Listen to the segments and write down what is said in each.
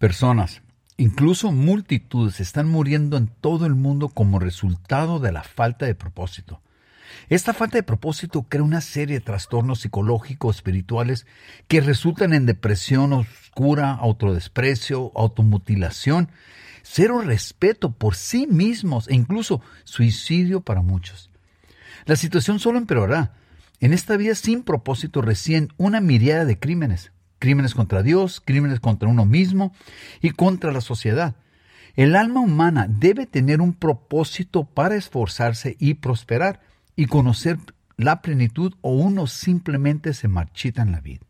Personas, incluso multitudes, están muriendo en todo el mundo como resultado de la falta de propósito. Esta falta de propósito crea una serie de trastornos psicológicos, espirituales, que resultan en depresión oscura, autodesprecio, automutilación, cero respeto por sí mismos e incluso suicidio para muchos. La situación solo empeorará. En esta vida sin propósito residen una miríada de crímenes. Crímenes contra Dios, crímenes contra uno mismo y contra la sociedad. El alma humana debe tener un propósito para esforzarse y prosperar y conocer la plenitud, o uno simplemente se marchita en la vida.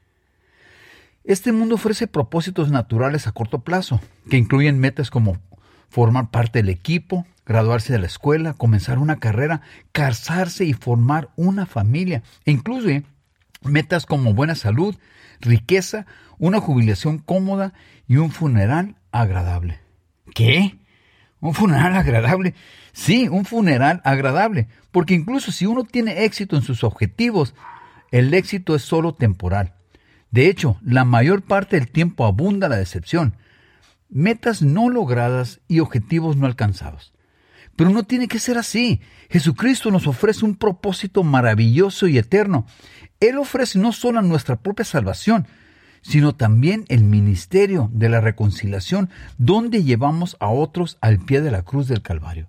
Este mundo ofrece propósitos naturales a corto plazo, que incluyen metas como formar parte del equipo, graduarse de la escuela, comenzar una carrera, casarse y formar una familia, e incluye metas como buena salud, riqueza, una jubilación cómoda y un funeral agradable. ¿Qué? ¿Un funeral agradable? Sí, un funeral agradable, porque incluso si uno tiene éxito en sus objetivos, el éxito es solo temporal. De hecho, la mayor parte del tiempo abunda la decepción, metas no logradas y objetivos no alcanzados. Pero no tiene que ser así. Jesucristo nos ofrece un propósito maravilloso y eterno. Él ofrece no solo nuestra propia salvación, sino también el ministerio de la reconciliación, donde llevamos a otros al pie de la cruz del Calvario.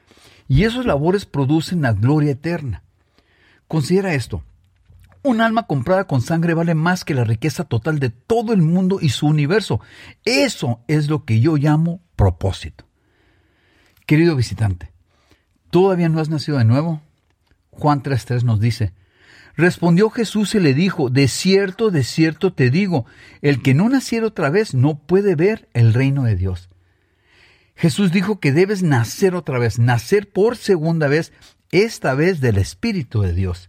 Y esas labores producen la gloria eterna. Considera esto: un alma comprada con sangre vale más que la riqueza total de todo el mundo y su universo. Eso es lo que yo llamo propósito. Querido visitante, ¿todavía no has nacido de nuevo? Juan 3:3 nos dice: respondió Jesús y le dijo, de cierto te digo, el que no naciera otra vez no puede ver el reino de Dios. Jesús dijo que debes nacer otra vez, nacer por segunda vez, esta vez del Espíritu de Dios.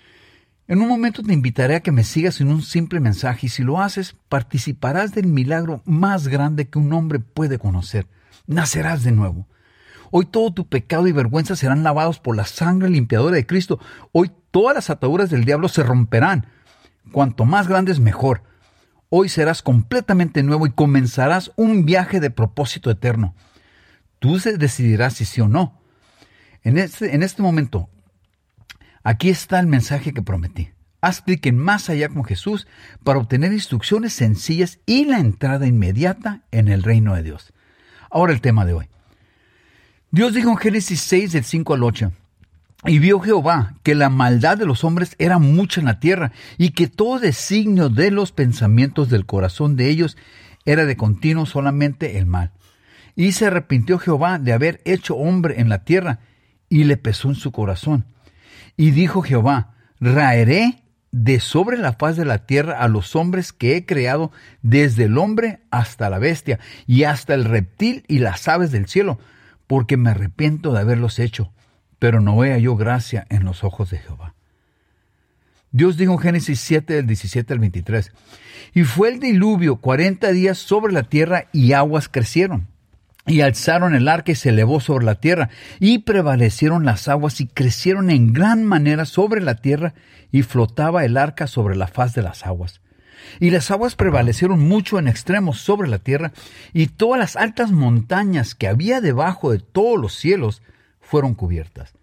En un momento te invitaré a que me sigas en un simple mensaje, y si lo haces, participarás del milagro más grande que un hombre puede conocer. Nacerás de nuevo. Hoy todo tu pecado y vergüenza serán lavados por la sangre limpiadora de Cristo. Hoy todas las ataduras del diablo se romperán. Cuanto más grandes, mejor. Hoy serás completamente nuevo y comenzarás un viaje de propósito eterno. Tú decidirás si sí o no. En este momento, aquí está el mensaje que prometí. Haz clic en Más Allá con Jesús para obtener instrucciones sencillas y la entrada inmediata en el reino de Dios. Ahora el tema de hoy. Dios dijo en Génesis 6, del 5 al 8, y vio Jehová que la maldad de los hombres era mucha en la tierra, y que todo designio de los pensamientos del corazón de ellos era de continuo solamente el mal. Y se arrepintió Jehová de haber hecho hombre en la tierra, y le pesó en su corazón. Y dijo Jehová, raeré de sobre la faz de la tierra a los hombres que he creado, desde el hombre hasta la bestia, y hasta el reptil y las aves del cielo, porque me arrepiento de haberlos hecho, pero no halló gracia en los ojos de Jehová. Dios dijo en Génesis 7, del 17 al 23, y fue el diluvio 40 días sobre la tierra, y aguas crecieron, y alzaron el arca y se elevó sobre la tierra, y prevalecieron las aguas y crecieron en gran manera sobre la tierra, y flotaba el arca sobre la faz de las aguas. Y las aguas prevalecieron mucho en extremos sobre la tierra, y todas las altas montañas que había debajo de todos los cielos fueron cubiertas.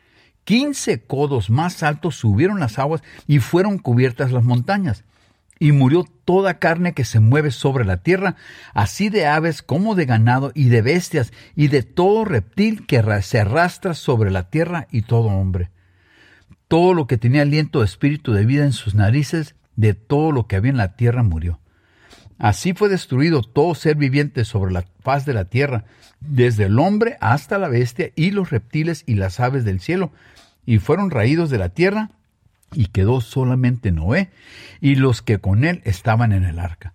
15 codos más altos subieron las aguas, y fueron cubiertas las montañas. Y murió toda carne que se mueve sobre la tierra, así de aves como de ganado, y de bestias, y de todo reptil que se arrastra sobre la tierra, y todo hombre. Todo lo que tenía aliento de espíritu de vida en sus narices, de todo lo que había en la tierra murió. Así fue destruido todo ser viviente sobre la faz de la tierra, desde el hombre hasta la bestia y los reptiles y las aves del cielo, y fueron raídos de la tierra, y quedó solamente Noé y los que con él estaban en el arca.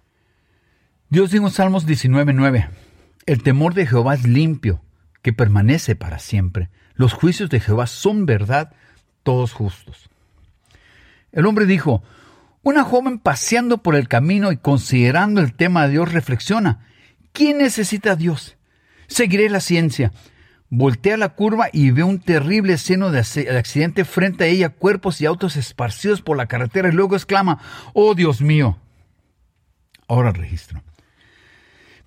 Dios dijo en Salmos 19:9, el temor de Jehová es limpio, que permanece para siempre. Los juicios de Jehová son verdad, todos justos. El hombre dijo, una joven paseando por el camino y considerando el tema de Dios reflexiona, ¿quién necesita a Dios? Seguiré la ciencia. Voltea la curva y ve un terrible escena de accidente frente a ella, cuerpos y autos esparcidos por la carretera, y luego exclama, ¡oh Dios mío! Ahora registro.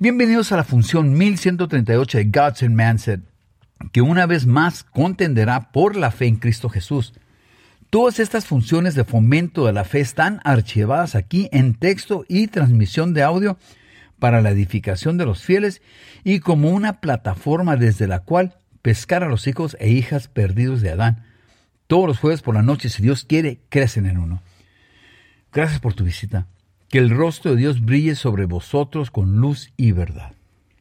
Bienvenidos a la función 1138 de God's and Mindset, que una vez más contenderá por la fe en Cristo Jesús. Todas estas funciones de fomento de la fe están archivadas aquí en texto y transmisión de audio para la edificación de los fieles y como una plataforma desde la cual pescar a los hijos e hijas perdidos de Adán. Todos los jueves por la noche, si Dios quiere, crecen en uno. Gracias por tu visita. Que el rostro de Dios brille sobre vosotros con luz y verdad.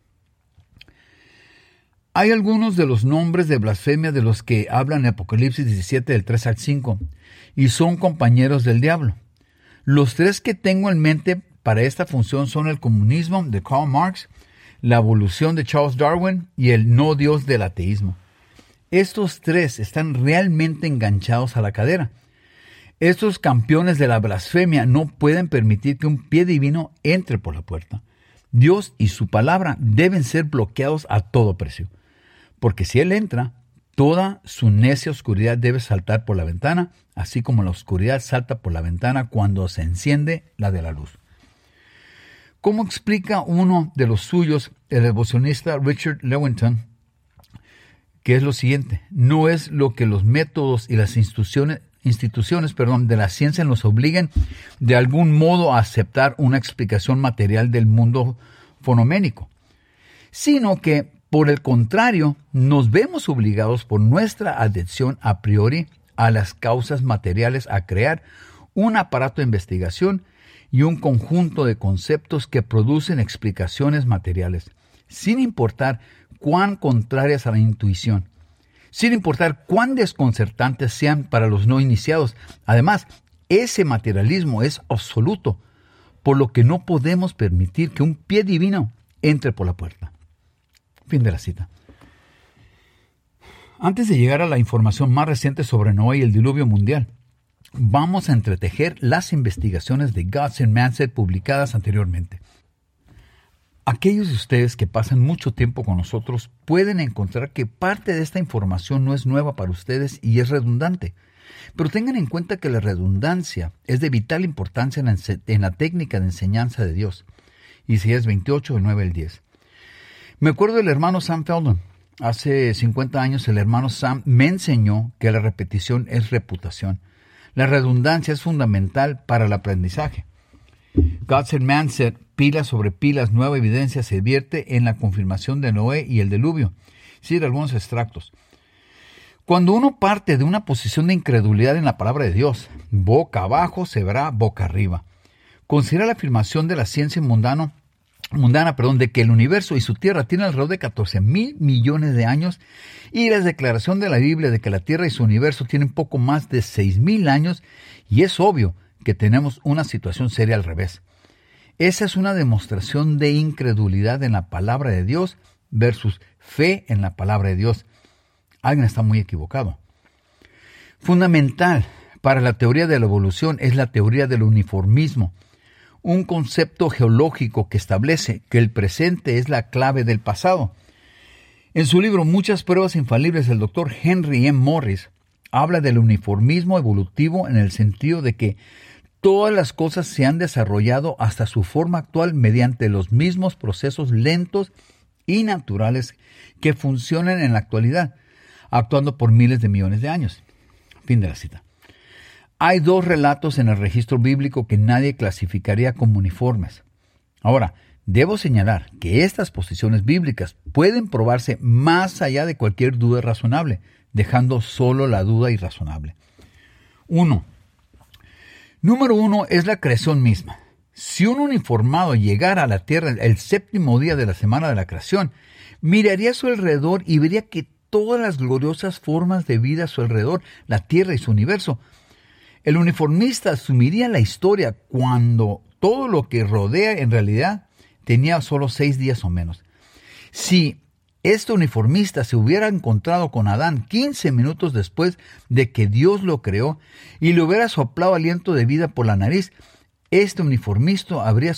Hay algunos de los nombres de blasfemia de los que hablan en Apocalipsis 17 del 3 al 5 y son compañeros del diablo. Los tres que tengo en mente para esta función son el comunismo de Karl Marx, la evolución de Charles Darwin y el no Dios del ateísmo. Estos tres están realmente enganchados a la cadera. Estos campeones de la blasfemia no pueden permitir que un pie divino entre por la puerta. Dios y su palabra deben ser bloqueados a todo precio. Porque si Él entra, toda su necia oscuridad debe saltar por la ventana, así como la oscuridad salta por la ventana cuando se enciende la de la luz. ¿Cómo explica uno de los suyos, el devocionista Richard Lewontin, que es lo siguiente? No es lo que los métodos y las instituciones de la ciencia nos obliguen de algún modo a aceptar una explicación material del mundo fenoménico, sino que, por el contrario, nos vemos obligados por nuestra adhesión a priori a las causas materiales a crear un aparato de investigación y un conjunto de conceptos que producen explicaciones materiales, sin importar cuán contrarias a la intuición, sin importar cuán desconcertantes sean para los no iniciados. Además, ese materialismo es absoluto, por lo que no podemos permitir que un pie divino entre por la puerta. Fin de la cita. Antes de llegar a la información más reciente sobre Noé y el diluvio mundial, vamos a entretejer las investigaciones de God's and Mindset publicadas anteriormente. Aquellos de ustedes que pasan mucho tiempo con nosotros pueden encontrar que parte de esta información no es nueva para ustedes y es redundante. Pero tengan en cuenta que la redundancia es de vital importancia en la técnica de enseñanza de Dios. Isaías 28, del 9 al 10. Me acuerdo del hermano Sam Feldman. Hace 50 años el hermano Sam me enseñó que la repetición es reputación. La redundancia es fundamental para el aprendizaje. God's and Mindset, pilas sobre pilas, nueva evidencia se vierte en la confirmación de Noé y el diluvio. Sí, de algunos extractos. Cuando uno parte de una posición de incredulidad en la palabra de Dios, boca abajo se verá boca arriba. Considera la afirmación de la ciencia mundana, de que el universo y su tierra tienen alrededor de 14,000 millones de años, y la declaración de la Biblia de que la tierra y su universo tienen poco más de 6,000 años, y es obvio que tenemos una situación seria al revés. Esa es una demostración de incredulidad en la palabra de Dios versus fe en la palabra de Dios. Alguien está muy equivocado. Fundamental para la teoría de la evolución es la teoría del uniformismo, un concepto geológico que establece que el presente es la clave del pasado. En su libro Muchas pruebas infalibles, el Dr. Henry M. Morris habla del uniformismo evolutivo en el sentido de que todas las cosas se han desarrollado hasta su forma actual mediante los mismos procesos lentos y naturales que funcionan en la actualidad, actuando por miles de millones de años. Fin de la cita. Hay dos relatos en el registro bíblico que nadie clasificaría como uniformes. Ahora, debo señalar que estas posiciones bíblicas pueden probarse más allá de cualquier duda razonable, dejando solo la duda irrazonable. Número uno es la creación misma. Si un uniformado llegara a la tierra el séptimo día de la semana de la creación, miraría a su alrededor y vería que todas las gloriosas formas de vida a su alrededor, la tierra y su universo, el uniformista asumiría la historia cuando todo lo que rodea en realidad tenía solo 6 días o menos. Si este uniformista se hubiera encontrado con Adán 15 minutos después de que Dios lo creó y le hubiera soplado aliento de vida por la nariz, este uniformista habría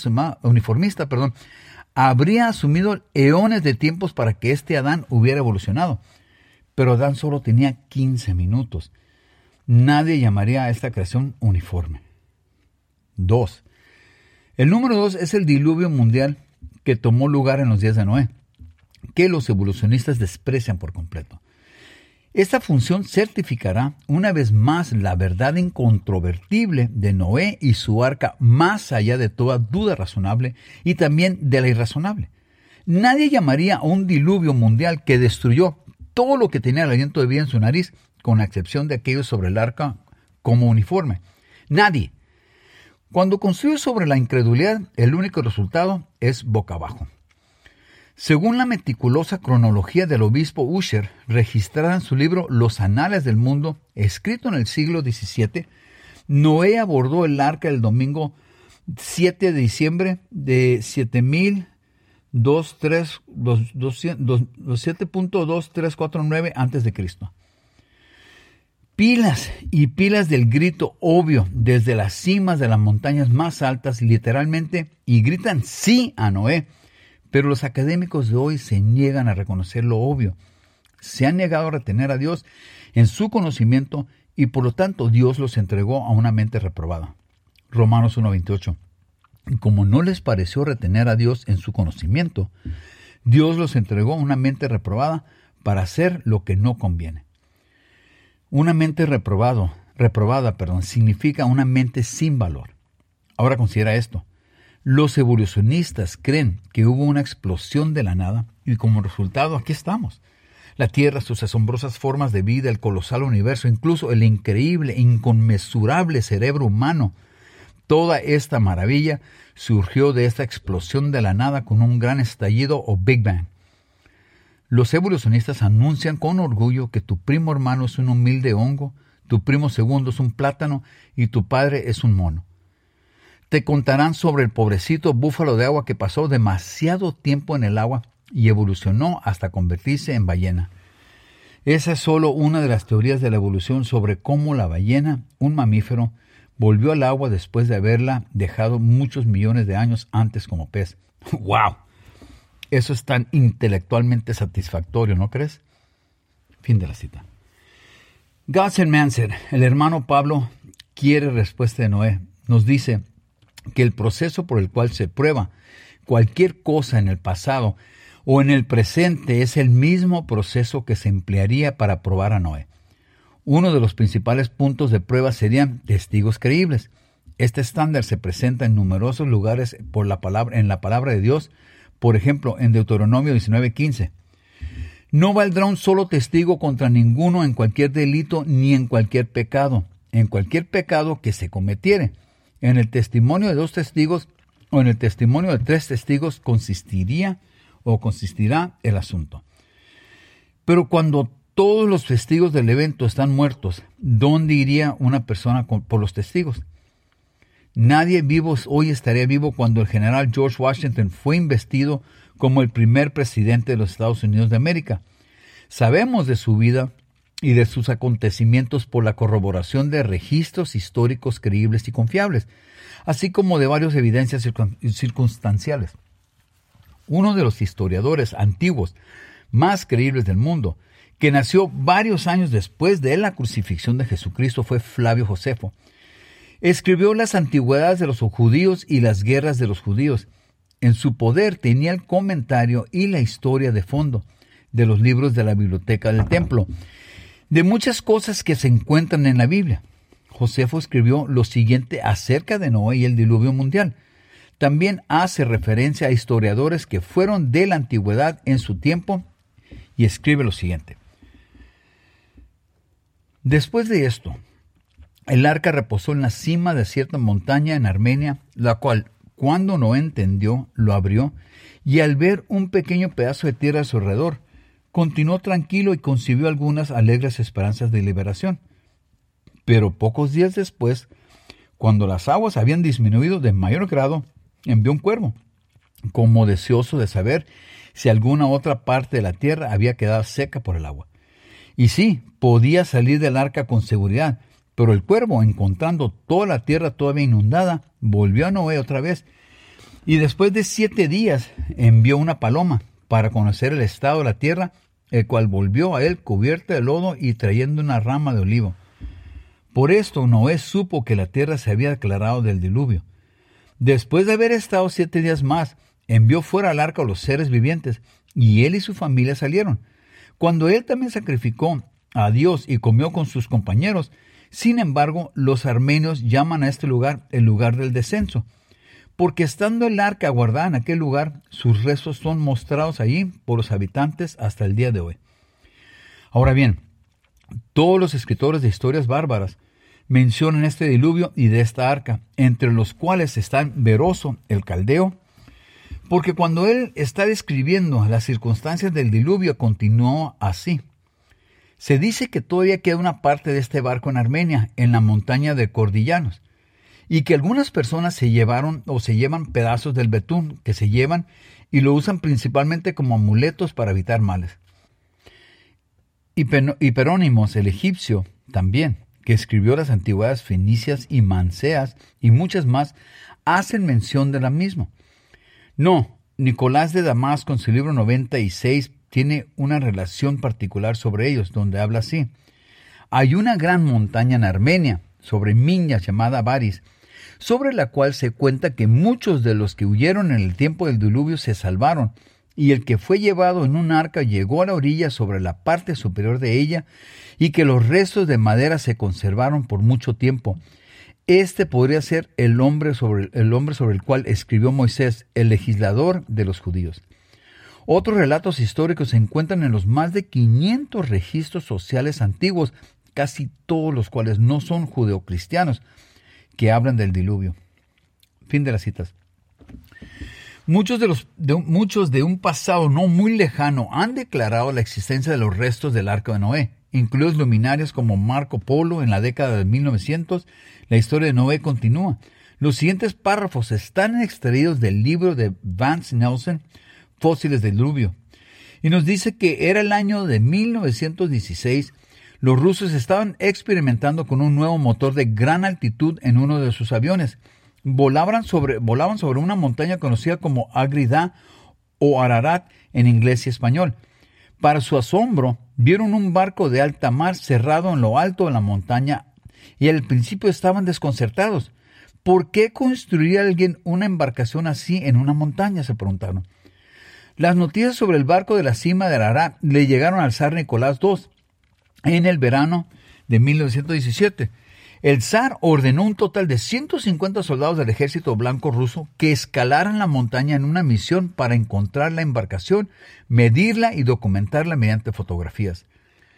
asumido eones de tiempos para que este Adán hubiera evolucionado. Pero Adán solo tenía 15 minutos. Nadie llamaría a esta creación uniforme. 2. El número 2 es el diluvio mundial que tomó lugar en los días de Noé, que los evolucionistas desprecian por completo. Esta función certificará una vez más la verdad incontrovertible de Noé y su arca más allá de toda duda razonable y también de la irrazonable. Nadie llamaría a un diluvio mundial que destruyó todo lo que tenía el aliento de vida en su nariz, con la excepción de aquellos sobre el arca, como uniforme. Nadie. Cuando construyes sobre la incredulidad, el único resultado es boca abajo. Según la meticulosa cronología del obispo Ussher, registrada en su libro Los Anales del Mundo, escrito en el siglo XVII, Noé abordó el arca el domingo 7 de diciembre de 7.2349 a.C. Pilas y pilas del grito obvio desde las cimas de las montañas más altas, literalmente, y gritan sí a Noé. Pero los académicos de hoy se niegan a reconocer lo obvio. Se han negado a retener a Dios en su conocimiento y por lo tanto Dios los entregó a una mente reprobada. Romanos 1:28. Y como no les pareció retener a Dios en su conocimiento, Dios los entregó a una mente reprobada para hacer lo que no conviene. Una mente reprobada, significa una mente sin valor. Ahora considera esto. Los evolucionistas creen que hubo una explosión de la nada y como resultado aquí estamos. La Tierra, sus asombrosas formas de vida, el colosal universo, incluso el increíble, inconmensurable cerebro humano. Toda esta maravilla surgió de esta explosión de la nada con un gran estallido o Big Bang. Los evolucionistas anuncian con orgullo que tu primo hermano es un humilde hongo, tu primo segundo es un plátano y tu padre es un mono. Te contarán sobre el pobrecito búfalo de agua que pasó demasiado tiempo en el agua y evolucionó hasta convertirse en ballena. Esa es solo una de las teorías de la evolución sobre cómo la ballena, un mamífero, volvió al agua después de haberla dejado muchos millones de años antes como pez. ¡Wow! Eso es tan intelectualmente satisfactorio, ¿no crees? Fin de la cita. Gauss Manser, el hermano Pablo, quiere respuesta de Noé. Nos dice que el proceso por el cual se prueba cualquier cosa en el pasado o en el presente es el mismo proceso que se emplearía para probar a Noé. Uno de los principales puntos de prueba serían testigos creíbles. Este estándar se presenta en numerosos lugares en la palabra de Dios, por ejemplo, en Deuteronomio 19:15. No valdrá un solo testigo contra ninguno en cualquier delito ni en cualquier pecado que se cometiere. En el testimonio de 2 testigos o en el testimonio de 3 testigos consistirá el asunto. Pero cuando todos los testigos del evento están muertos, ¿dónde iría una persona por los testigos? Nadie vivo hoy estaría vivo cuando el general George Washington fue investido como el primer presidente de los Estados Unidos de América. Sabemos de su vida y de sus acontecimientos por la corroboración de registros históricos creíbles y confiables, así como de varias evidencias circunstanciales. Uno de los historiadores antiguos más creíbles del mundo, que nació varios años después de la crucifixión de Jesucristo, fue Flavio Josefo. Escribió las antigüedades de los judíos y las guerras de los judíos. En su poder tenía el comentario y la historia de fondo de los libros de la biblioteca del templo, de muchas cosas que se encuentran en la Biblia. Josefo escribió lo siguiente acerca de Noé y el diluvio mundial. También hace referencia a historiadores que fueron de la antigüedad en su tiempo y escribe lo siguiente. Después de esto, el arca reposó en la cima de cierta montaña en Armenia, la cual, cuando Noé entendió, lo abrió, y al ver un pequeño pedazo de tierra a su alrededor, continuó tranquilo y concibió algunas alegres esperanzas de liberación. Pero pocos días después, cuando las aguas habían disminuido de mayor grado, envió un cuervo, como deseoso de saber si alguna otra parte de la tierra había quedado seca por el agua. Y sí, podía salir del arca con seguridad, pero el cuervo, encontrando toda la tierra todavía inundada, volvió a Noé otra vez, y después de 7 días envió una paloma para conocer el estado de la tierra, el cual volvió a él cubierta de lodo y trayendo una rama de olivo. Por esto Noé supo que la tierra se había declarado del diluvio. Después de haber estado 7 días más, envió fuera al arca a los seres vivientes, y él y su familia salieron. Cuando él también sacrificó a Dios y comió con sus compañeros, sin embargo, los armenios llaman a este lugar el lugar del descenso, porque estando el arca guardada en aquel lugar, sus restos son mostrados allí por los habitantes hasta el día de hoy. Ahora bien, todos los escritores de historias bárbaras mencionan este diluvio y de esta arca, entre los cuales están Beroso, el caldeo, porque cuando él está describiendo las circunstancias del diluvio, continuó así. Se dice que todavía queda una parte de este barco en Armenia, en la montaña de Cordillanos, y que algunas personas se llevaron o se llevan pedazos del betún que se llevan y lo usan principalmente como amuletos para evitar males. Y Perónimos, el egipcio, también, que escribió las antigüedades fenicias y manseas y muchas más, hacen mención de la misma. No, Nicolás de Damasco en su libro 96 tiene una relación particular sobre ellos, donde habla así. Hay una gran montaña en Armenia, sobre Miñas, llamada Baris, sobre la cual se cuenta que muchos de los que huyeron en el tiempo del diluvio se salvaron, y el que fue llevado en un arca llegó a la orilla sobre la parte superior de ella, y que los restos de madera se conservaron por mucho tiempo. Este podría ser el hombre sobre el cual escribió Moisés, el legislador de los judíos. Otros relatos históricos se encuentran en los más de 500 registros sociales antiguos, casi todos los cuales no son judeocristianos, que hablan del diluvio. Fin de las citas. Muchos de un pasado no muy lejano han declarado la existencia de los restos del arca de Noé, incluidos luminarios como Marco Polo en la década de 1900. La historia de Noé continúa. Los siguientes párrafos están extraídos del libro de Vance Nelson, Fósiles del Diluvio, y nos dice que era el año de 1916. Los rusos estaban experimentando con un nuevo motor de gran altitud en uno de sus aviones. Volaban sobre una montaña conocida como Agrida o Ararat en inglés y español. Para su asombro, vieron un barco de alta mar cerrado en lo alto de la montaña y al principio estaban desconcertados. ¿Por qué construiría alguien una embarcación así en una montaña?, se preguntaron. Las noticias sobre el barco de la cima de Ararat le llegaron al zar Nicolás II en el verano de 1917. El zar ordenó un total de 150 soldados del ejército blanco ruso que escalaran la montaña en una misión para encontrar la embarcación, medirla y documentarla mediante fotografías.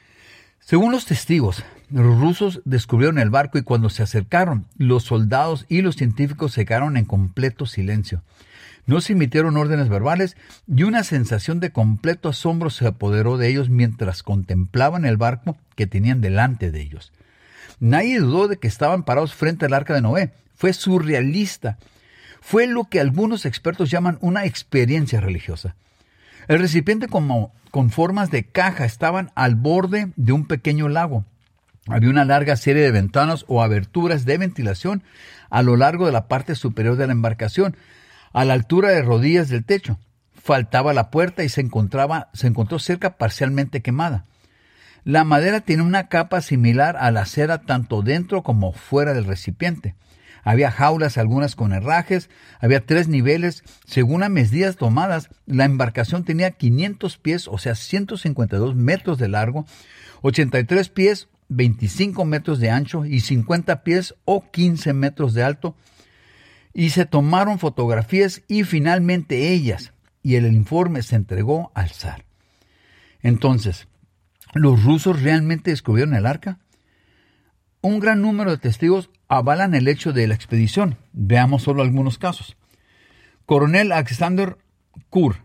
Según los testigos, los rusos descubrieron el barco y cuando se acercaron, los soldados y los científicos se quedaron en completo silencio. No se emitieron órdenes verbales y una sensación de completo asombro se apoderó de ellos mientras contemplaban el barco que tenían delante de ellos. Nadie dudó de que estaban parados frente al arca de Noé. Fue surrealista. Fue lo que algunos expertos llaman una experiencia religiosa. El recipiente con formas de caja estaban al borde de un pequeño lago. Había una larga serie de ventanas o aberturas de ventilación a lo largo de la parte superior de la embarcación, a la altura de rodillas del techo. Faltaba la puerta y se encontró cerca parcialmente quemada. La madera tiene una capa similar a la cera tanto dentro como fuera del recipiente. Había jaulas, algunas con herrajes, había 3 niveles. Según las medidas tomadas, la embarcación tenía 500 pies, o sea 152 metros de largo, 83 pies, 25 metros de ancho y 50 pies o 15 metros de alto. Y se tomaron fotografías y finalmente ellas, y el informe se entregó al zar. Entonces, ¿los rusos realmente descubrieron el arca? Un gran número de testigos avalan el hecho de la expedición. Veamos solo algunos casos. Coronel Alexander Kur.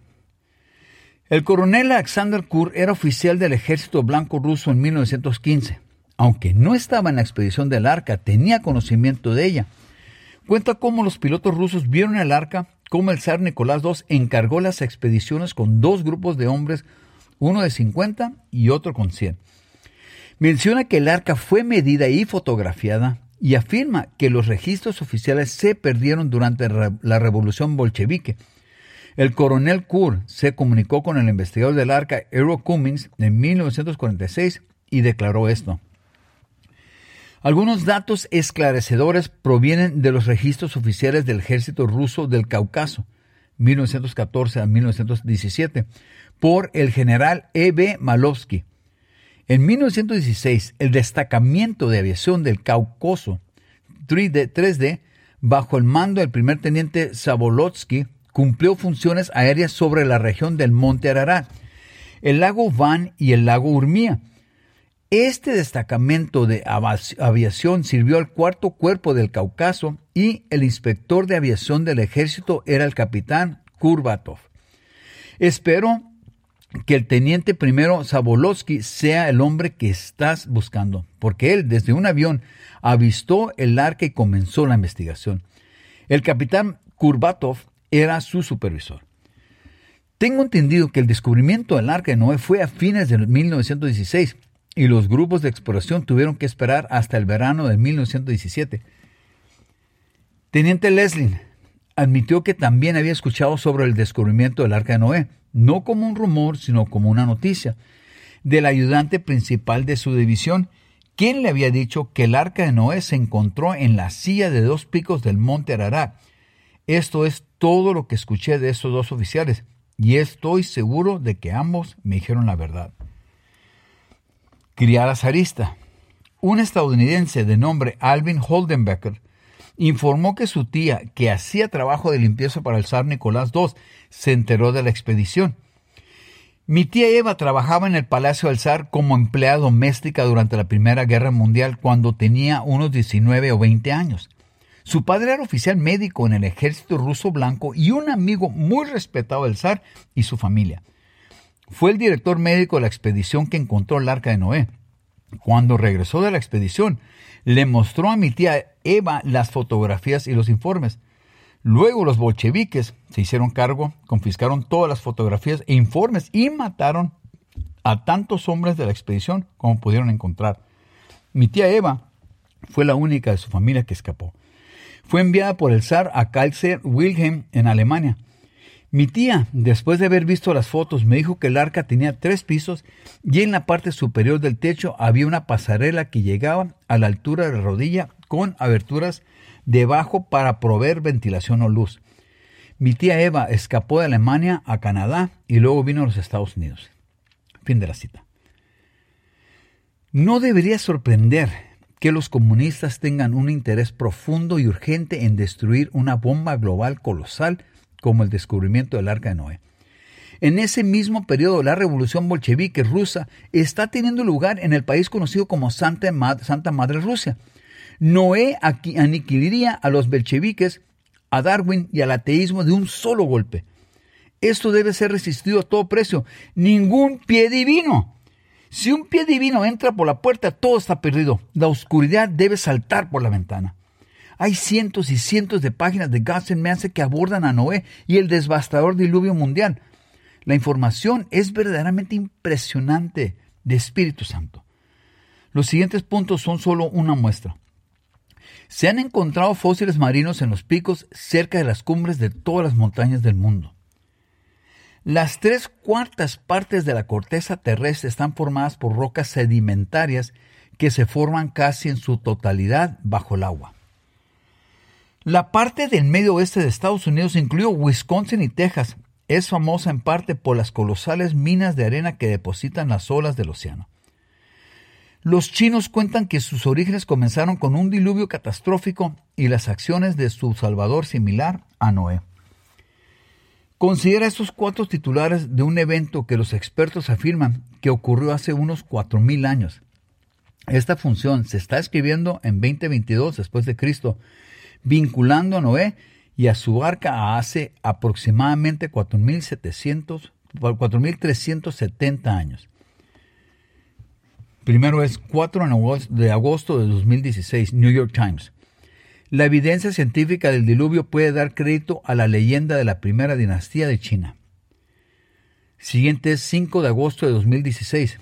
El coronel Alexander Kur era oficial del ejército blanco ruso en 1915. Aunque no estaba en la expedición del arca, tenía conocimiento de ella. Cuenta cómo los pilotos rusos vieron el arca, cómo el zar Nicolás II encargó las expediciones con 2 grupos de hombres, uno de 50 y otro con 100. Menciona que el arca fue medida y fotografiada y afirma que los registros oficiales se perdieron durante la revolución bolchevique. El coronel Kur se comunicó con el investigador del arca Eero Cummings en 1946 y declaró esto. Algunos datos esclarecedores provienen de los registros oficiales del ejército ruso del Cáucaso. 1914 a 1917, por el general E.B. Malowski. En 1916, el destacamento de aviación del Cáucaso 3D, bajo el mando del primer teniente Zabolotsky, cumplió funciones aéreas sobre la región del Monte Ararat, el lago Van y el lago Urmia. Este destacamento de aviación sirvió al cuarto cuerpo del Cáucaso y el inspector de aviación del ejército era el capitán Kurbatov. Espero que el teniente primero Zabolotsky sea el hombre que estás buscando, porque él desde un avión avistó el arca y comenzó la investigación. El capitán Kurbatov era su supervisor. Tengo entendido que el descubrimiento del arca de Noé fue a fines de 1916 y los grupos de exploración tuvieron que esperar hasta el verano de 1917. Teniente Leslie admitió que también había escuchado sobre el descubrimiento del arca de Noé, no como un rumor, sino como una noticia, del ayudante principal de su división, quien le había dicho que el arca de Noé se encontró en la silla de 2 picos del monte Ararat. Esto es todo lo que escuché de estos 2 oficiales, y estoy seguro de que ambos me dijeron la verdad. Criada zarista. Un estadounidense de nombre Alvin Holdenbecker informó que su tía, que hacía trabajo de limpieza para el zar Nicolás II, se enteró de la expedición. Mi tía Eva trabajaba en el Palacio del Zar como empleada doméstica durante la Primera Guerra Mundial cuando tenía unos 19 o 20 años. Su padre era oficial médico en el ejército ruso blanco y un amigo muy respetado del zar y su familia. Fue el director médico de la expedición que encontró el arca de Noé. Cuando regresó de la expedición, le mostró a mi tía Eva las fotografías y los informes. Luego los bolcheviques se hicieron cargo, confiscaron todas las fotografías e informes y mataron a tantos hombres de la expedición como pudieron encontrar. Mi tía Eva fue la única de su familia que escapó. Fue enviada por el zar a Kaiser Wilhelm en Alemania. Mi tía, después de haber visto las fotos, me dijo que el arca tenía 3 pisos y en la parte superior del techo había una pasarela que llegaba a la altura de la rodilla con aberturas debajo para proveer ventilación o luz. Mi tía Eva escapó de Alemania a Canadá y luego vino a los Estados Unidos. Fin de la cita. No debería sorprender que los comunistas tengan un interés profundo y urgente en destruir una bomba global colosal como el descubrimiento del arca de Noé. En ese mismo periodo, la revolución bolchevique rusa está teniendo lugar en el país conocido como Santa Madre Rusia. Noé aniquilaría a los bolcheviques, a Darwin y al ateísmo de un solo golpe. Esto debe ser resistido a todo precio. Ningún pie divino. Si un pie divino entra por la puerta, todo está perdido. La oscuridad debe saltar por la ventana. Hay cientos y cientos de páginas de Gods and Manson que abordan a Noé y el devastador diluvio mundial. La información es verdaderamente impresionante de Espíritu Santo. Los siguientes puntos son solo una muestra. Se han encontrado fósiles marinos en los picos cerca de las cumbres de todas las montañas del mundo. Las 3/4 partes de la corteza terrestre están formadas por rocas sedimentarias que se forman casi en su totalidad bajo el agua. La parte del medio oeste de Estados Unidos, incluido Wisconsin y Texas, es famosa en parte por las colosales minas de arena que depositan las olas del océano. Los chinos cuentan que sus orígenes comenzaron con un diluvio catastrófico y las acciones de su salvador similar a Noé. Considera estos 4 titulares de un evento que los expertos afirman que ocurrió hace unos 4,000 años. Esta función se está escribiendo en 2022 después de Cristo, vinculando a Noé y a su arca a hace aproximadamente 4,370 años. Primero es 4 de agosto de 2016, New York Times. La evidencia científica del diluvio puede dar crédito a la leyenda de la primera dinastía de China. Siguiente es 5 de agosto de 2016.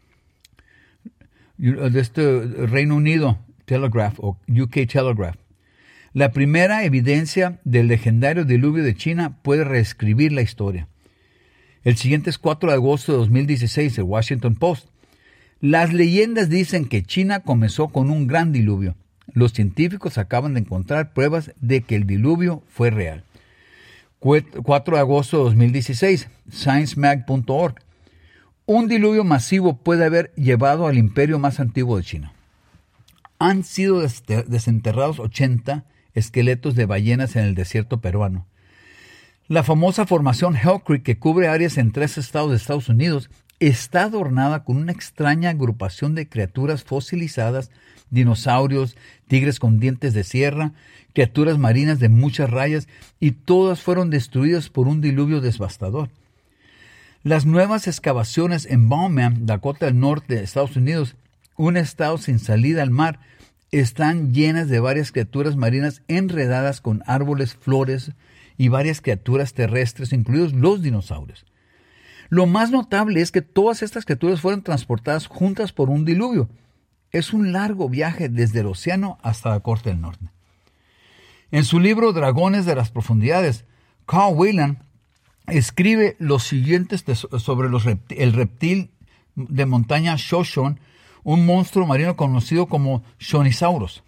Reino Unido Telegraph o UK Telegraph. La primera evidencia del legendario diluvio de China puede reescribir la historia. El siguiente es 4 de agosto de 2016, el Washington Post. Las leyendas dicen que China comenzó con un gran diluvio. Los científicos acaban de encontrar pruebas de que el diluvio fue real. 4 de agosto de 2016, sciencemag.org. Un diluvio masivo puede haber llevado al imperio más antiguo de China. Han sido desenterrados 80 esqueletos de ballenas en el desierto peruano. La famosa formación Hell Creek, que cubre áreas en 3 estados de Estados Unidos, está adornada con una extraña agrupación de criaturas fosilizadas, dinosaurios, tigres con dientes de sierra, criaturas marinas de muchas rayas, y todas fueron destruidas por un diluvio devastador. Las nuevas excavaciones en Bowman, Dakota del Norte de Estados Unidos, un estado sin salida al mar, están llenas de varias criaturas marinas enredadas con árboles, flores y varias criaturas terrestres, incluidos los dinosaurios. Lo más notable es que todas estas criaturas fueron transportadas juntas por un diluvio. Es un largo viaje desde el océano hasta Dakota del Norte. En su libro Dragones de las Profundidades, Carl Whelan escribe lo siguiente sobre el reptil de montaña Shoshone, un monstruo marino conocido como Shonisaurus.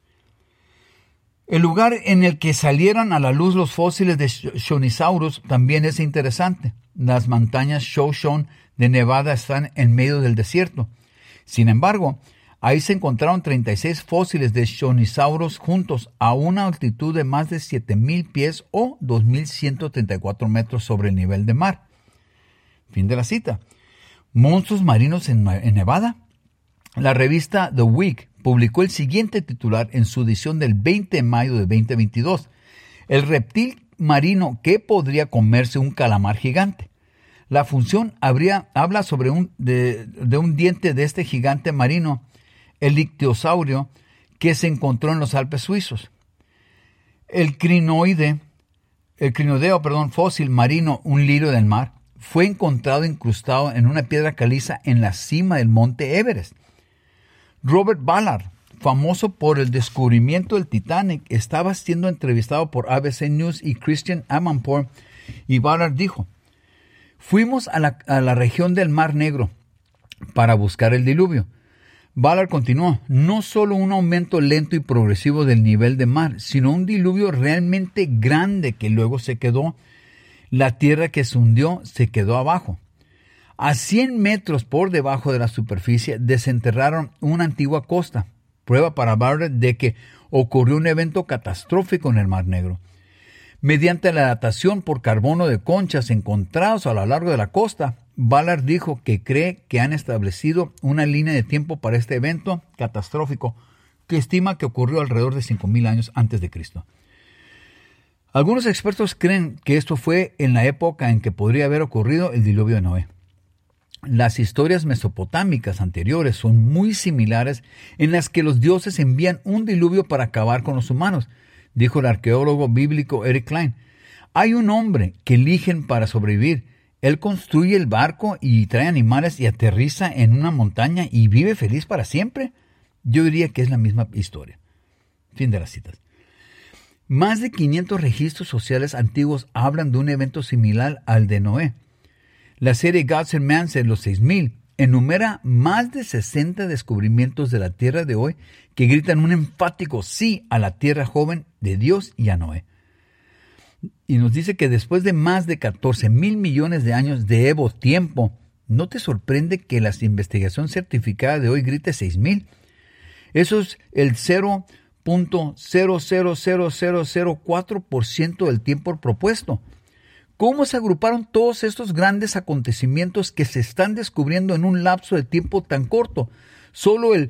El lugar en el que salieron a la luz los fósiles de Shonisaurus también es interesante. Las montañas Shoshone de Nevada están en medio del desierto. Sin embargo, ahí se encontraron 36 fósiles de Shonisaurus juntos a una altitud de más de 7,000 pies o 2,134 metros sobre el nivel de mar. Fin de la cita. ¿Monstruos marinos en Nevada? La revista The Week publicó el siguiente titular en su edición del 20 de mayo de 2022. El reptil marino que podría comerse un calamar gigante. La función habla sobre un diente de este gigante marino, el ictiosaurio, que se encontró en los Alpes suizos. El crinodeo fósil marino, un lirio del mar, fue encontrado incrustado en una piedra caliza en la cima del monte Everest. Robert Ballard, famoso por el descubrimiento del Titanic, estaba siendo entrevistado por ABC News y Christian Amanpour, y Ballard dijo: fuimos a la región del Mar Negro para buscar el diluvio. Ballard continuó: no solo un aumento lento y progresivo del nivel de mar, sino un diluvio realmente grande que luego se quedó. La tierra que se hundió se quedó abajo. A 100 metros por debajo de la superficie desenterraron una antigua costa, prueba para Ballard de que ocurrió un evento catastrófico en el Mar Negro. Mediante la datación por carbono de conchas encontrados a lo largo de la costa, Ballard dijo que cree que han establecido una línea de tiempo para este evento catastrófico que estima que ocurrió alrededor de 5,000 años antes de Cristo. Algunos expertos creen que esto fue en la época en que podría haber ocurrido el diluvio de Noé. Las historias mesopotámicas anteriores son muy similares, en las que los dioses envían un diluvio para acabar con los humanos, dijo el arqueólogo bíblico Eric Klein. Hay un hombre que eligen para sobrevivir. Él construye el barco y trae animales y aterriza en una montaña y vive feliz para siempre. Yo diría que es la misma historia. Fin de las citas. Más de 500 registros sociales antiguos hablan de un evento similar al de Noé. La serie Gods and Mans en los 6000 enumera más de 60 descubrimientos de la tierra de hoy que gritan un enfático sí a la tierra joven de Dios y a Noé. Y nos dice que después de más de 14,000 millones de años de tiempo, ¿no te sorprende que la investigación certificada de hoy grite 6,000? Eso es el 0.000004% del tiempo propuesto. ¿Cómo se agruparon todos estos grandes acontecimientos que se están descubriendo en un lapso de tiempo tan corto? ¿Solo el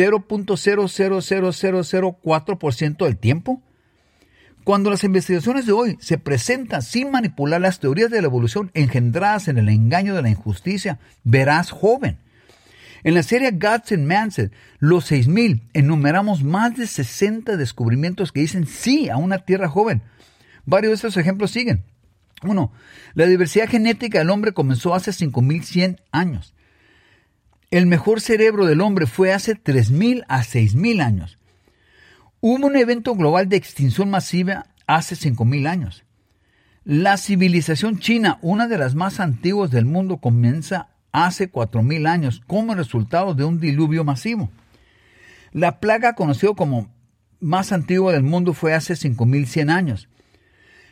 0.000004% del tiempo? Cuando las investigaciones de hoy se presentan sin manipular las teorías de la evolución engendradas en el engaño de la injusticia, verás joven. En la serie Gods and Mans, los 6,000, enumeramos más de 60 descubrimientos que dicen sí a una tierra joven. Varios de estos ejemplos siguen. 1. La diversidad genética del hombre comenzó hace 5,100 años. El mejor cerebro del hombre fue hace 3,000 a 6,000 años. Hubo un evento global de extinción masiva hace 5,000 años. La civilización china, una de las más antiguas del mundo, comienza hace 4,000 años como resultado de un diluvio masivo. La plaga conocida como más antigua del mundo fue hace 5,100 años.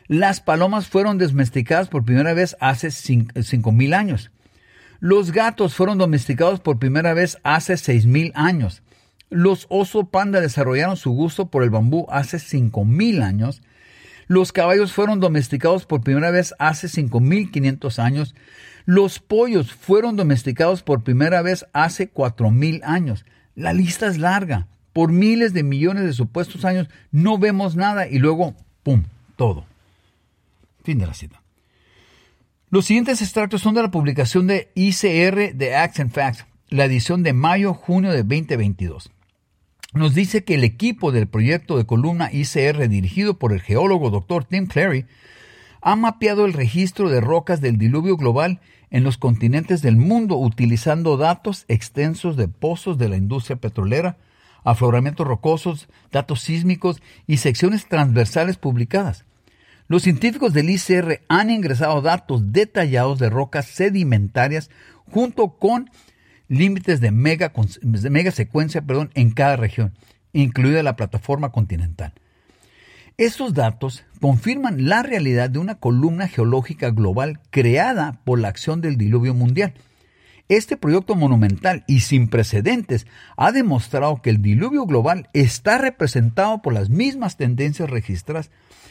Las palomas fueron domesticadas por primera vez hace 5,000 años. Los gatos fueron domesticados por primera vez hace 6,000 años. Los oso panda desarrollaron su gusto por el bambú hace 5,000 años. Los caballos fueron domesticados por primera vez hace 5,500 años. Los pollos fueron domesticados por primera vez hace 4,000 años. La lista es larga. Por miles de millones de supuestos años no vemos nada y luego, ¡pum!, todo. Fin de la cita. Los siguientes extractos son de la publicación de ICR de Acts and Facts, la edición de mayo-junio de 2022. Nos dice que el equipo del proyecto de columna ICR, dirigido por el geólogo Dr. Tim Clary, ha mapeado el registro de rocas del diluvio global en los continentes del mundo utilizando datos extensos de pozos de la industria petrolera, afloramientos rocosos, datos sísmicos y secciones transversales publicadas. Los científicos del ICR han ingresado datos detallados de rocas sedimentarias junto con límites de mega secuencia en cada región, incluida la plataforma continental. Estos datos confirman la realidad de una columna geológica global creada por la acción del diluvio mundial. Este proyecto monumental y sin precedentes ha demostrado que el diluvio global está representado por las mismas tendencias registradas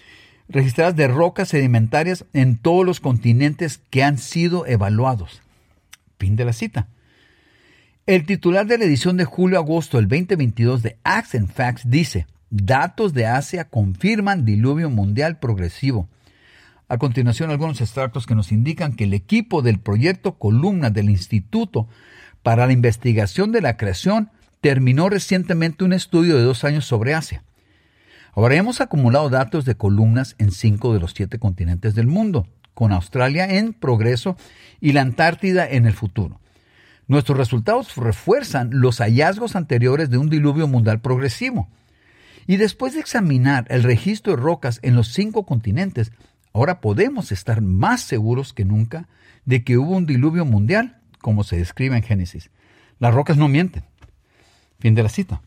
de rocas sedimentarias en todos los continentes que han sido evaluados. Fin de la cita. El titular de la edición de julio-agosto del 2022 de Acts and Facts dice: datos de Asia confirman diluvio mundial progresivo. A continuación, algunos extractos que nos indican que el equipo del proyecto Columna del Instituto para la Investigación de la Creación terminó recientemente un estudio de 2 años sobre Asia. Ahora hemos acumulado datos de columnas en 5 de los 7 continentes del mundo, con Australia en progreso y la Antártida en el futuro. Nuestros resultados refuerzan los hallazgos anteriores de un diluvio mundial progresivo. Y después de examinar el registro de rocas en los 5 continentes, ahora podemos estar más seguros que nunca de que hubo un diluvio mundial, como se describe en Génesis. Las rocas no mienten. Fin de la cita.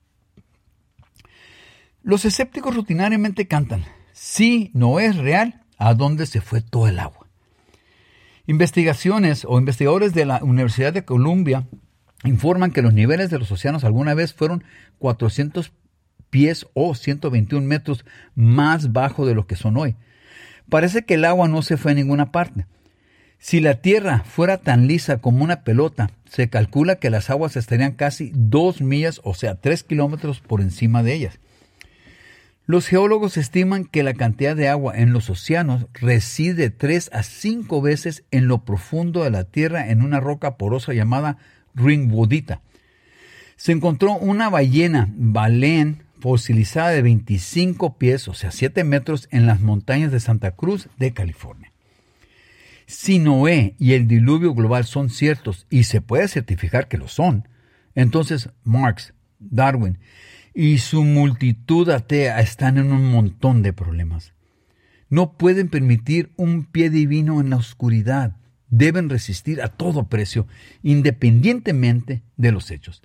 Los escépticos rutinariamente cantan: si no es real, ¿a dónde se fue todo el agua? Investigadores de la Universidad de Columbia informan que los niveles de los océanos alguna vez fueron 400 pies o 121 metros más bajo de lo que son hoy. Parece que el agua no se fue a ninguna parte. Si la tierra fuera tan lisa como una pelota, se calcula que las aguas estarían casi 2 millas, o sea, 3 kilómetros por encima de ellas. Los geólogos estiman que la cantidad de agua en los océanos reside 3 a 5 veces en lo profundo de la Tierra en una roca porosa llamada ringwoodita. Se encontró una baleén fosilizada de 25 pies, o sea 7 metros, en las montañas de Santa Cruz de California. Si Noé y el diluvio global son ciertos, y se puede certificar que lo son, entonces Marx, Darwin y su multitud atea están en un montón de problemas. No pueden permitir un pie divino en la oscuridad. Deben resistir a todo precio, independientemente de los hechos.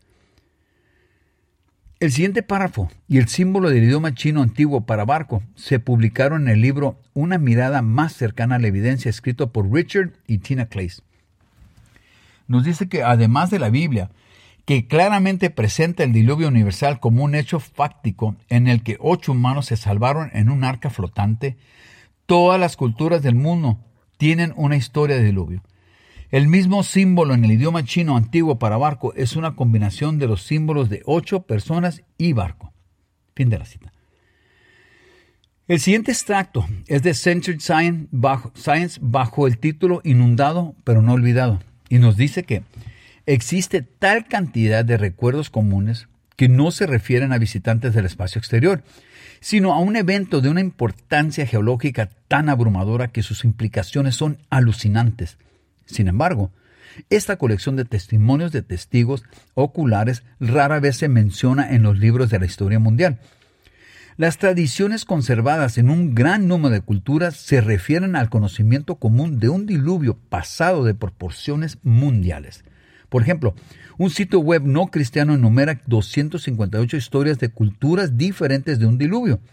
El siguiente párrafo y el símbolo del idioma chino antiguo para barco se publicaron en el libro Una mirada más cercana a la evidencia, escrito por Richard y Tina Claes. Nos dice que además de la Biblia, que claramente presenta el diluvio universal como un hecho fáctico en el que 8 humanos se salvaron en un arca flotante, todas las culturas del mundo tienen una historia de diluvio. El mismo símbolo en el idioma chino antiguo para barco es una combinación de los símbolos de 8 personas y barco. Fin de la cita. El siguiente extracto es de Century Science bajo el título Inundado pero no olvidado, y nos dice que existe tal cantidad de recuerdos comunes que no se refieren a visitantes del espacio exterior, sino a un evento de una importancia geológica tan abrumadora que sus implicaciones son alucinantes. Sin embargo, esta colección de testimonios de testigos oculares rara vez se menciona en los libros de la historia mundial. Las tradiciones conservadas en un gran número de culturas se refieren al conocimiento común de un diluvio pasado de proporciones mundiales. Por ejemplo, un sitio web no cristiano enumera 258 historias de culturas diferentes de un diluvio.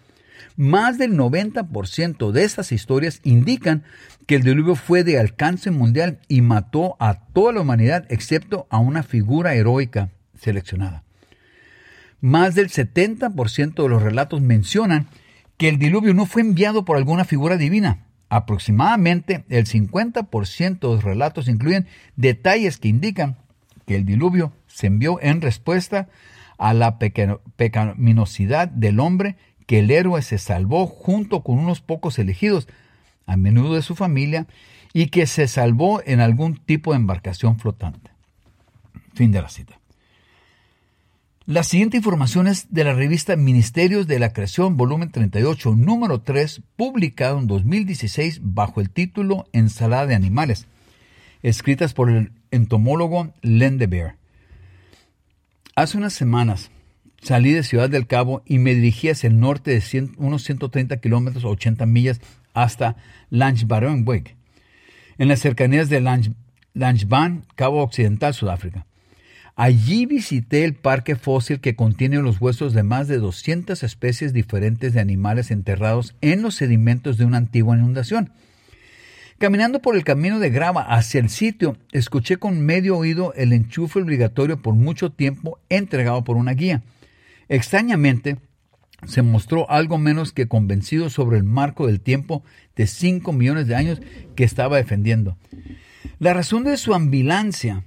Más del 90% de estas historias indican que el diluvio fue de alcance mundial y mató a toda la humanidad excepto a una figura heroica seleccionada. Más del 70% de los relatos mencionan que el diluvio no fue enviado por alguna figura divina. Aproximadamente el 50% de los relatos incluyen detalles que indican que el diluvio se envió en respuesta a la pecaminosidad del hombre, que el héroe se salvó junto con unos pocos elegidos, a menudo de su familia, y que se salvó en algún tipo de embarcación flotante. Fin de la cita. La siguiente información es de la revista Ministerios de la Creación, volumen 38, número 3, publicado en 2016 bajo el título Ensalada de animales, escritas por el entomólogo Len DeBeer. Hace unas semanas salí de Ciudad del Cabo y me dirigí hacia el norte de unos 130 kilómetros o 80 millas hasta Langebarenweg, en las cercanías de Langebaan, Cabo Occidental, Sudáfrica. Allí visité el parque fósil que contiene los huesos de más de 200 especies diferentes de animales enterrados en los sedimentos de una antigua inundación. Caminando por el camino de grava hacia el sitio, escuché con medio oído el enchufe obligatorio por mucho tiempo entregado por una guía. Extrañamente, se mostró algo menos que convencido sobre el marco del tiempo de 5 millones de años que estaba defendiendo. La razón de su ambivalencia,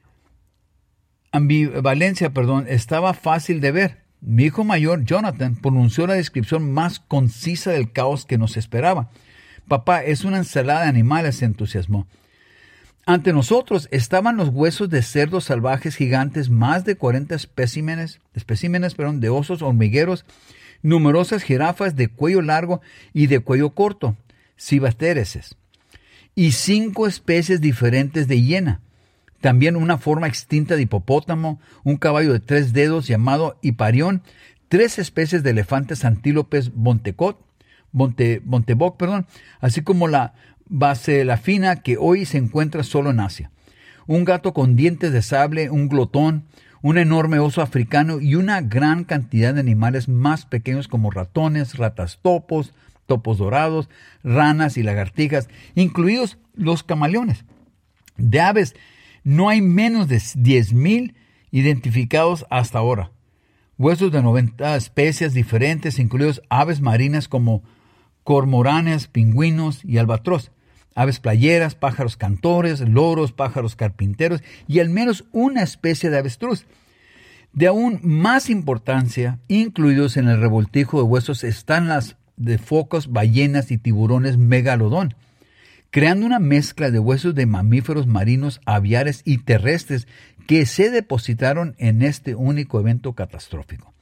estaba fácil de ver. Mi hijo mayor, Jonathan, pronunció la descripción más concisa del caos que nos esperaba. Papá, es una ensalada de animales, se entusiasmó. Ante nosotros estaban los huesos de cerdos salvajes gigantes, más de 40 especímenes de osos hormigueros, numerosas jirafas de cuello largo y de cuello corto, cibatereses, y 5 especies diferentes de hiena. También una forma extinta de hipopótamo, un caballo de 3 dedos llamado hiparión, 3 especies de elefantes antílopes Monteboc, así como la baselafina que hoy se encuentra solo en Asia. Un gato con dientes de sable, un glotón, un enorme oso africano y una gran cantidad de animales más pequeños como ratones, ratas topos, topos dorados, ranas y lagartijas, incluidos los camaleones. De aves, no hay menos de 10,000 identificados hasta ahora. Huesos de 90 especies diferentes, incluidos aves marinas como cormoranes, pingüinos y albatros, aves playeras, pájaros cantores, loros, pájaros carpinteros y al menos una especie de avestruz. De aún más importancia, incluidos en el revoltijo de huesos, están las de focas, ballenas y tiburones megalodón, creando una mezcla de huesos de mamíferos marinos, aviares y terrestres que se depositaron en este único evento catastrófico.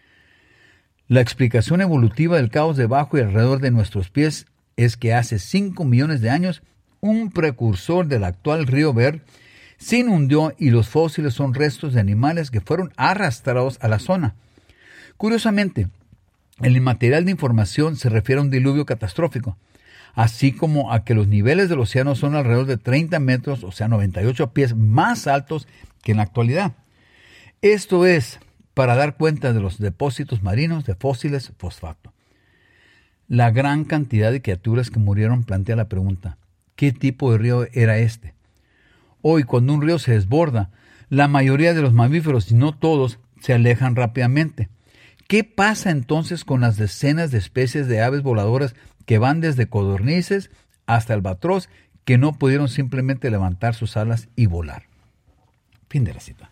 La explicación evolutiva del caos debajo y alrededor de nuestros pies es que hace 5 millones de años, un precursor del actual río Ver se inundó y los fósiles son restos de animales que fueron arrastrados a la zona. Curiosamente, el material de información se refiere a un diluvio catastrófico, así como a que los niveles del océano son alrededor de 30 metros, o sea, 98 pies más altos que en la actualidad. Esto es para dar cuenta de los depósitos marinos de fósiles fosfato. La gran cantidad de criaturas que murieron plantea la pregunta, ¿qué tipo de río era este? Hoy, cuando un río se desborda, la mayoría de los mamíferos, y no todos, se alejan rápidamente. ¿Qué pasa entonces con las decenas de especies de aves voladoras que van desde codornices hasta albatros, que no pudieron simplemente levantar sus alas y volar? Fin de la cita.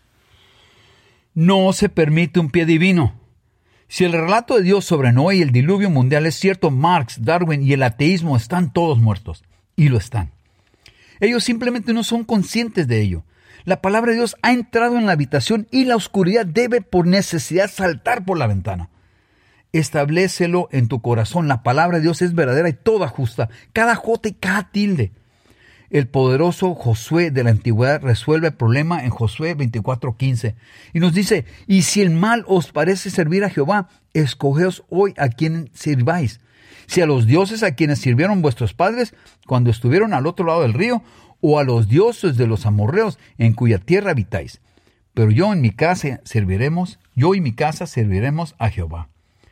No se permite un pie divino. Si el relato de Dios sobre Noé y el diluvio mundial es cierto, Marx, Darwin y el ateísmo están todos muertos. Y lo están. Ellos simplemente no son conscientes de ello. La palabra de Dios ha entrado en la habitación y la oscuridad debe por necesidad saltar por la ventana. Establécelo en tu corazón. La palabra de Dios es verdadera y toda justa. Cada jota y cada tilde. El poderoso Josué de la antigüedad resuelve el problema en Josué 24:15. Y nos dice, y si el mal os parece servir a Jehová, escogeos hoy a quien sirváis. Si a los dioses a quienes sirvieron vuestros padres cuando estuvieron al otro lado del río, o a los dioses de los amorreos en cuya tierra habitáis. Pero yo y mi casa serviremos a Jehová.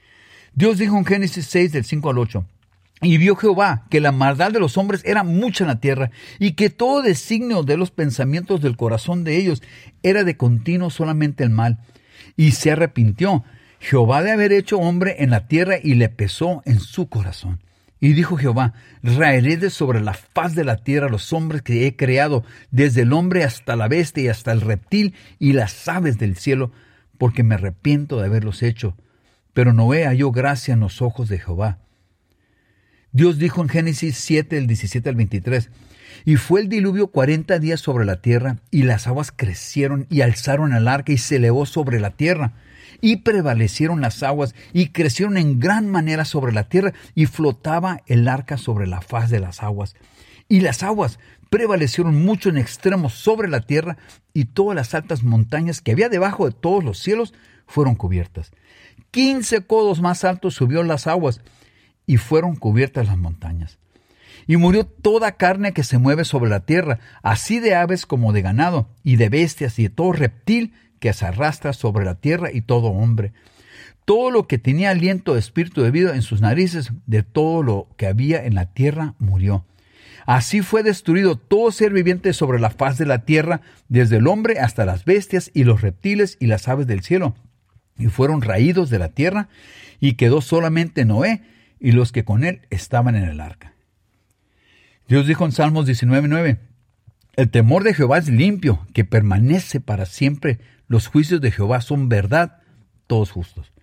Dios dijo en Génesis 6, del 5 al 8, y vio Jehová que la maldad de los hombres era mucha en la tierra, y que todo designio de los pensamientos del corazón de ellos era de continuo solamente el mal. Y se arrepintió Jehová de haber hecho hombre en la tierra, y le pesó en su corazón. Y dijo Jehová, raeré de sobre la faz de la tierra los hombres que he creado, desde el hombre hasta la bestia y hasta el reptil y las aves del cielo, porque me arrepiento de haberlos hecho. Pero Noé halló gracia en los ojos de Jehová. Dios dijo en Génesis 7, del 17 al 23, y fue el diluvio 40 días sobre la tierra, y las aguas crecieron y alzaron el arca y se elevó sobre la tierra. Y prevalecieron las aguas y crecieron en gran manera sobre la tierra, y flotaba el arca sobre la faz de las aguas. Y las aguas prevalecieron mucho en extremo sobre la tierra, y todas las altas montañas que había debajo de todos los cielos fueron cubiertas. 15 codos más altos subió las aguas, y fueron cubiertas las montañas. Y murió toda carne que se mueve sobre la tierra, así de aves como de ganado, y de bestias, y de todo reptil que se arrastra sobre la tierra, y todo hombre. Todo lo que tenía aliento de espíritu de vida en sus narices, de todo lo que había en la tierra, murió. Así fue destruido todo ser viviente sobre la faz de la tierra, desde el hombre hasta las bestias, y los reptiles, y las aves del cielo. Y fueron raídos de la tierra, y quedó solamente Noé, y los que con él estaban en el arca. Dios dijo en Salmos 19:9, el temor de Jehová es limpio, que permanece para siempre. Los juicios de Jehová son verdad, todos justos.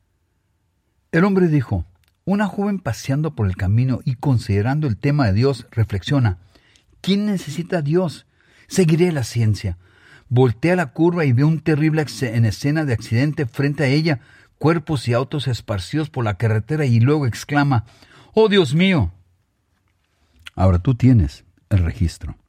El hombre dijo, una joven paseando por el camino y considerando el tema de Dios, reflexiona, ¿quién necesita a Dios? Seguiré la ciencia. Voltea la curva y ve un terrible escena de accidente frente a ella, cuerpos y autos esparcidos por la carretera, y luego exclama, ¡oh Dios mío! Ahora tú tienes el registro.